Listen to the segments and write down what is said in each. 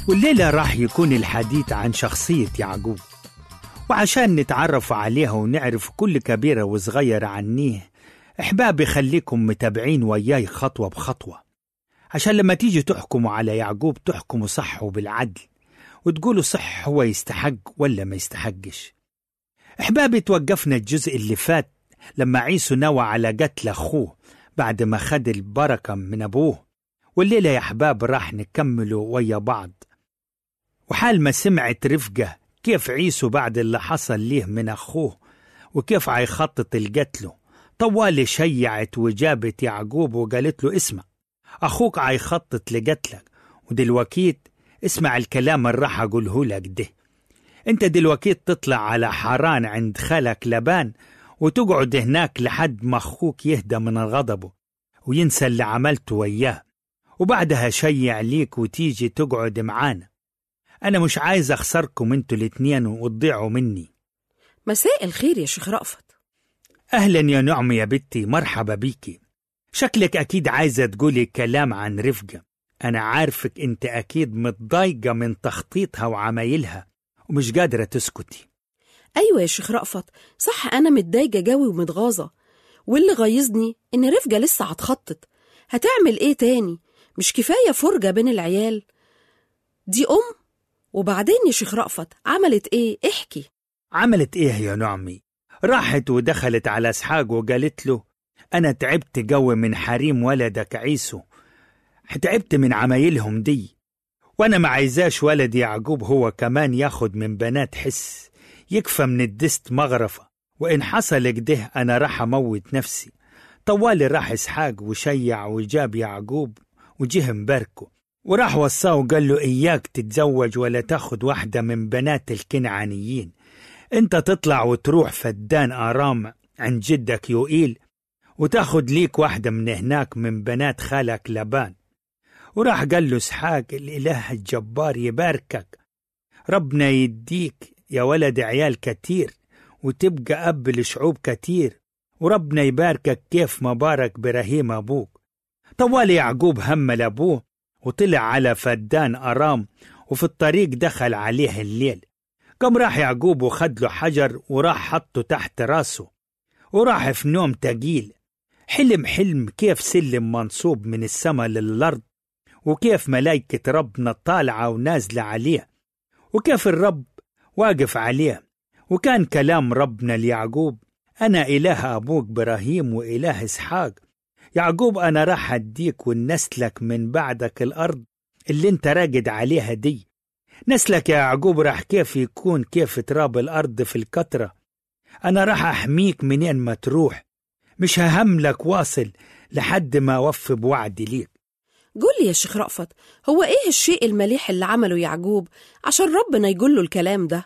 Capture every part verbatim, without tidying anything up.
والليلة راح يكون الحديث عن شخصية يعقوب، وعشان نتعرف عليها ونعرف كل كبيرة وصغيرة عنيه، أحبابي خليكم متابعين وياي خطوة بخطوة، عشان لما تيجي تحكموا على يعقوب تحكموا صح وبالعدل، وتقولوا صح هو يستحق ولا ما يستحقش. أحبابي توقفنا الجزء اللي فات لما عيسو نوى على قتل أخوه بعد ما خد البركة من أبوه، والليلة يا أحباب راح نكمله ويا بعض. وحال ما سمعت رفقة كيف عيسو بعد اللي حصل ليه من أخوه وكيف عيخطط القتله، طوالي شيعت وجابت يعقوب وقالت له اسمع، أخوك عيخطط لقتلك، ودلوكيت اسمع الكلام اللي راح أقوله لك ده. انت دلوكيت تطلع على حران عند خالك لبان وتقعد هناك لحد ما أخوك يهدى من غضبه وينسى اللي عملته وياه، وبعدها شيع ليك وتيجي تقعد معانا. أنا مش عايز أخسركم انتوا الاتنين وتضيعوا مني. مساء الخير يا شيخ رأفت. أهلا يا نعم يا بنتي، مرحبا بيكي. شكلك أكيد عايزة تقولي كلام عن رفقة. أنا عارفك انت أكيد متضايقة من تخطيطها وعمايلها ومش قادرة تسكتي. أيوة يا شيخ رأفت، صح أنا متضايقة جوي ومتغاظة، واللي غيظني إن رفقة لسه هتخطط. هتعمل إيه تاني؟ مش كفاية فرجة بين العيال دي أم؟ وبعدين يا شيخ رأفت عملت إيه؟ احكي. عملت إيه يا نعمي؟ راحت ودخلت على إسحاق وقالت له أنا تعبت قوي من حريم ولدك عيسو، تعبت من عمايلهم دي، وأنا ما عايزاش ولد يعقوب هو كمان ياخد من بنات حس، يكفى من الدست مغرفة، وإن حصل كده أنا راح أموت نفسي. طوالي راح إسحاق وشيع وجاب يعقوب وجه مباركه، وراح وصاه وقال له إياك تتزوج ولا تاخد واحدة من بنات الكنعانيين، انت تطلع وتروح فدان آرام عند جدك يوئيل وتاخد ليك واحدة من هناك من بنات خالك لبان. وراح قال له إسحاق الإله الجبار يباركك، ربنا يديك يا ولد عيال كتير وتبقى أب لشعوب كتير، وربنا يباركك كيف ما بارك إبراهيم أبوك. طوال يعقوب هم لأبوه وطلع على فدان أرام، وفي الطريق دخل عليه الليل. قام راح يعقوب وخد له حجر وراح حطه تحت راسه، وراح في نوم تقيل. حلم حلم كيف سلم منصوب من السماء للأرض، وكيف ملايكة ربنا طالعة ونازلة عليه، وكيف الرب واقف عليه. وكان كلام ربنا ليعقوب أنا إله أبوك إبراهيم وإله إسحاق. يعقوب أنا راح أديك ونسلك من بعدك الأرض اللي انت راقد عليها دي. نسلك يا يعقوب راح كيف يكون كيف تراب الأرض في الكترة. أنا راح أحميك منين ما تروح، مش ههملك واصل لحد ما أوفي بوعدي ليك. قول لي يا شيخ رأفت، هو إيه الشيء المليح اللي عمله يعقوب عشان ربنا يقول له الكلام ده؟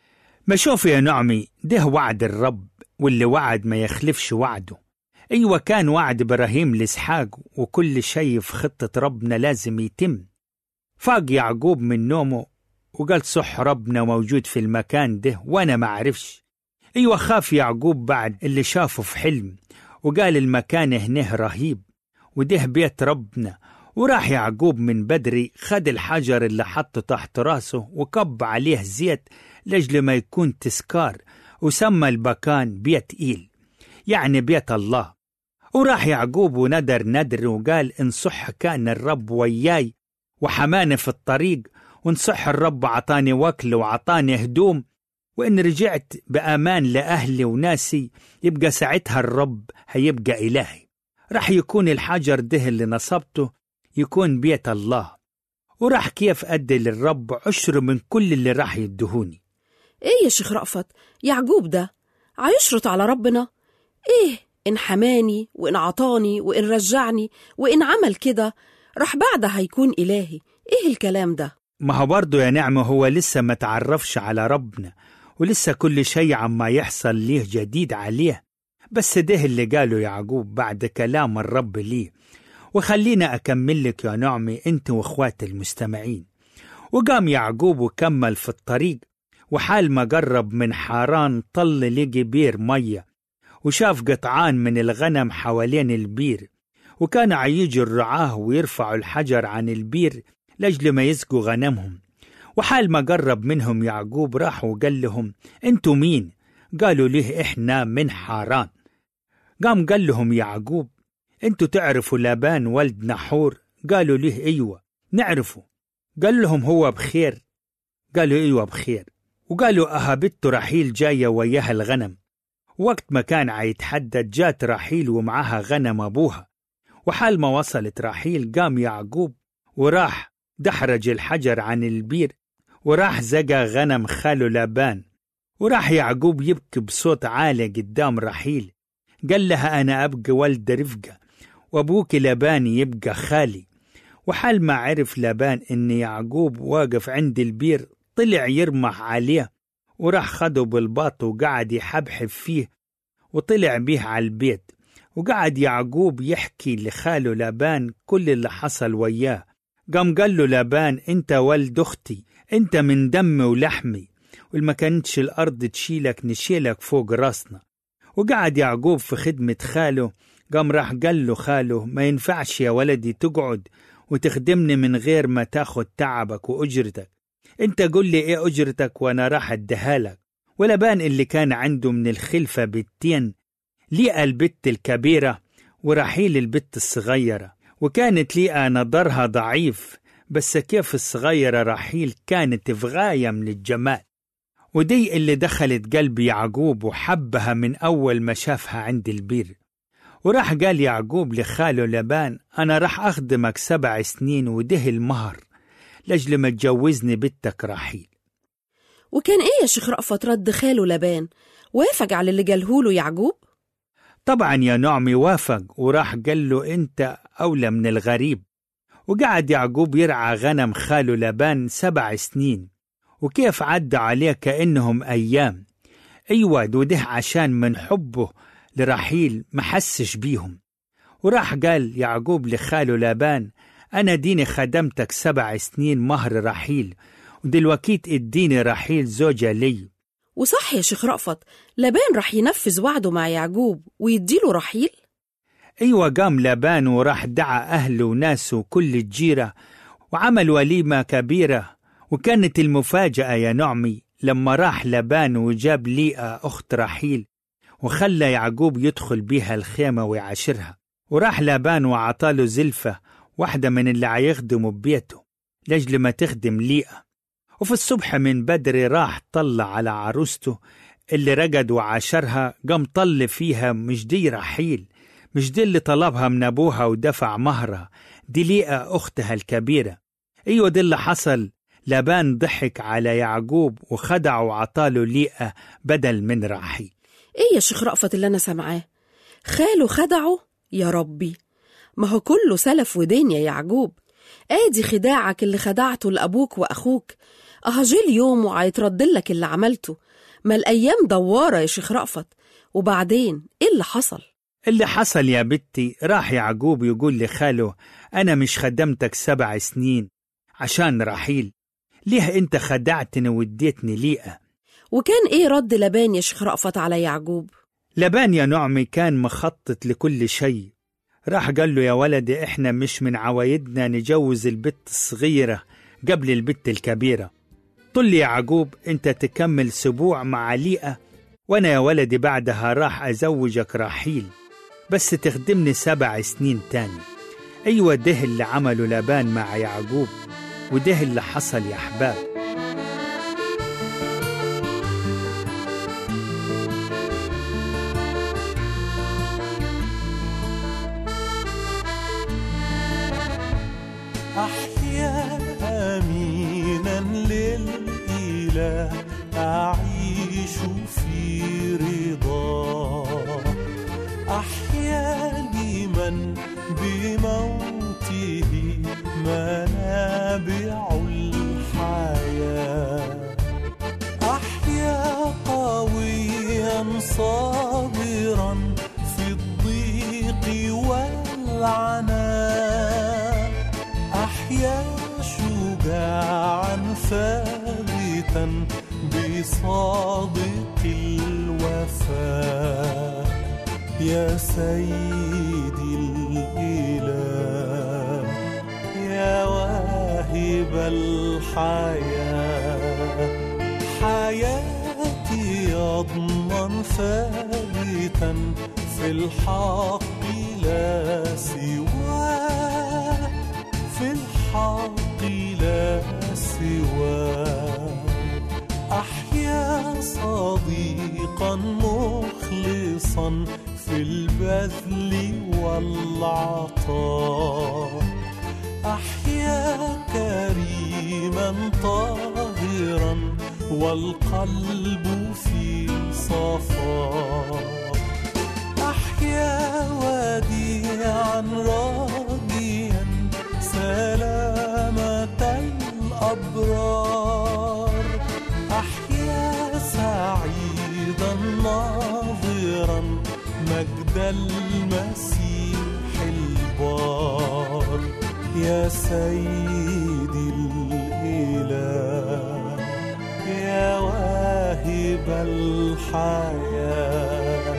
ما شوف يا نعمي، ده وعد الرب، واللي وعد ما يخلفش وعده. أيوة كان وعد إبراهيم لإسحاق، وكل شيء في خطة ربنا لازم يتم. فاق يعقوب من نومه وقال صح ربنا موجود في المكان ده وأنا ما عرفش. أيوة خاف يعقوب بعد اللي شافه في حلم، وقال المكان هنه رهيب وده بيت ربنا. وراح يعقوب من بدري خد الحجر اللي حطه تحت راسه وكب عليه زيت لجل ما يكون تسكار، وسمى المكان بيت إيل يعني بيت الله. وراح يعقوب وندر ندر وقال إن صح كان الرب وياي وحماني في الطريق، وإن صح الرب عطاني وكل وعطاني هدوم، وإن رجعت بأمان لأهلي وناسي، يبقى ساعتها الرب هيبقى إلهي. راح يكون الحجر ده اللي نصبته يكون بيت الله. وراح كيف أدي للرب عشر من كل اللي راح يدهوني. إيه يا شيخ رأفت، يعقوب ده عيشرط على ربنا؟ إيه إن حماني وإن عطاني وإن رجعني وإن عمل كده راح بعدها هيكون إلهي؟ إيه الكلام ده؟ ما هو برضو يا نعمة هو لسه ما تعرفش على ربنا، ولسه كل شيء عما يحصل ليه جديد عليه. بس ده اللي قاله يعقوب بعد كلام الرب ليه. وخلينا أكمل لك يا نعمي أنت وإخوات المستمعين. وقام يعقوب وكمل في الطريق، وحال ما قرب من حاران طل لقي بير مية، وشاف قطعان من الغنم حوالين البير، وكان عيجوا الرعاه ويرفعوا الحجر عن البير لجل ما يسقوا غنمهم. وحال ما قرب منهم يعقوب راح وقال لهم: انتوا مين؟ قالوا له: احنا من حاران. قام قال لهم يعقوب: انتوا تعرفوا لابان ولد نحور؟ قالوا له: ايوه نعرفه. قال لهم: هو بخير؟ قالوا: ايوه بخير. وقالوا: اها بنته رحيل جاية وياها الغنم. وقت ما كان عيتحدد جات رحيل ومعها غنم ابوها. وحال ما وصلت رحيل قام يعقوب وراح دحرج الحجر عن البير وراح زقى غنم خاله لابان. وراح يعقوب يبكي بصوت عالي قدام رحيل، قال لها: أنا أبقى ولد رفقة وأبوك لابان يبقى خالي. وحال ما عرف لابان إن يعقوب واقف عند البير طلع يرمح عليه، وراح خده بالباط وقعد يحبحب فيه وطلع بيه على البيت. وقعد يعقوب يحكي لخاله لابان كل اللي حصل وياه. قام قال له لابان: انت ولد اختي، انت من دمي ولحمي، والما كانتش الارض تشيلك نشيلك فوق راسنا. وقعد يعقوب في خدمة خاله. قام راح قال له خاله: ما ينفعش يا ولدي تقعد وتخدمني من غير ما تاخد تعبك وأجرتك. انت قل لي ايه أجرتك وانا راح اديهالك. ولابان اللي كان عنده من الخلفة بنتين، ليئة البت الكبيرة ورحيل البت الصغيرة. وكانت ليئة نظرها ضعيف، بس كيف الصغيرة رحيل كانت في غاية من الجمال. ودي اللي دخلت قلب يعقوب وحبها من أول ما شافها عند البير. وراح قال يعقوب لخاله لابان: أنا راح أخدمك سبع سنين وده المهر لأجل ما تجوزني بنتك رحيل. وكان إيه يا شيخ رأفت رد خاله لابان؟ وافق على اللي قالهوله يعقوب؟ طبعا يا نعمي وافق، وراح قال له: أنت أولى من الغريب. وقعد يعقوب يرعى غنم خاله لابان سبع سنين، وكيف عدى عليه كأنهم أيام. أيوة، وده عشان من حبه لرحيل محسش بيهم. وراح قال يعقوب لخاله لابان: أنا ديني خدمتك سبع سنين مهر رحيل، ودلوقيت اديني رحيل زوجة لي. وصح يا شيخ رأفت، لابان راح ينفذ وعده مع يعقوب ويديله رحيل؟ أيوة، قام لابان وراح دعا أهله وناسه كل الجيرة وعمل وليمة كبيرة. وكانت المفاجأة يا نعمي لما راح لابان وجاب ليئة أخت رحيل وخلى يعقوب يدخل بيها الخيمة ويعاشرها. وراح لابان وعطاله زلفة واحدة من اللي عيخدموا ببيته لأجل ما تخدم ليئة. وفي الصبح من بدري راح طلع على عروسته اللي رقد وعاشرها. قام طل فيها: مش دي رحيل، مش دي اللي طلبها من أبوها ودفع مهرها، دي ليئة أختها الكبيرة. أيوة، دي اللي حصل. لابان ضحك على يعقوب وخدع وعطاله ليئة بدل من رحيل. إيه يا شيخ رأفت اللي أنا سمعاه؟ خاله خدعه؟ يا ربي، ما هو كله سلف ودين يا يعقوب. آدي خداعك اللي خدعته لأبوك وأخوك، أهجي اليوم وعيتردلك اللي عملته. ما الأيام دوارة يا شيخ رأفت. وبعدين إيه اللي حصل؟ اللي حصل يا بنتي، راح يعقوب يقول لخاله: أنا مش خدمتك سبع سنين عشان رحيل، ليه أنت خدعتني واديتني ليئة؟ وكان إيه رد لابان يا شيخ رأفت على يعقوب؟ لابان يا نعمي كان مخطط لكل شيء. راح قال له: يا ولدي، إحنا مش من عوايدنا نجوز البت الصغيرة قبل البت الكبيرة. طل يا يعقوب، أنت تكمل سبوع مع ليئة، وأنا يا ولدي بعدها راح أزوجك رحيل، بس تخدمني سبع سنين تاني. أيوة، ده اللي عمله لابان مع يعقوب، وده اللي حصل يا أحباب. أحيا أمينا للإله، أعيش في رضاه. أحيا لمن بموته منابع الحياة. أحيا قويا صابرا في الضيق والعناء. أحيا شجاعا ثابتا بصادق الوفاء. يا سيدي الإله، يا واهب الحياة. حياتي أضمن ثابتا في الحق لا سواه، في الحق لا سواه. أحيا صديقا مخلصا في البذل والعطاء. أحيا كريما طاهرا والقلب في صفاء. أحيا وديعا راجيا سلامة الأبرار. أحيا سعيدا ناظرا مجد المسيح البار. يا سيدي الإله يا واهب الحياة.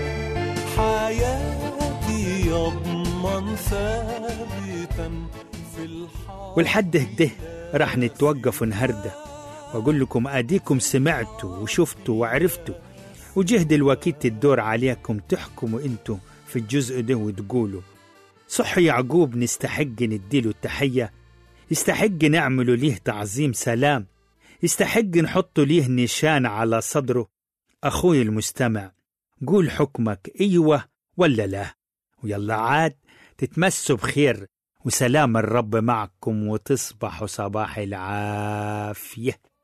حياتي يضمن ثابتا في الحياة. والحد هده راح نتوقف ونهردة وأقول لكم أديكم سمعتوا وشفتوا وعرفتوا، وجهد الوقت الدور عليكم تحكموا انتوا في الجزء ده وتقولوا صح يعقوب نستحق نديله التحية، يستحق نعمله ليه تعظيم سلام، يستحق نحطه ليه نشان على صدره. أخوي المستمع قول حكمك أيوة ولا لا، ويلا عاد تتمسوا بخير وسلام الرب معكم وتصبحوا صباح العافية.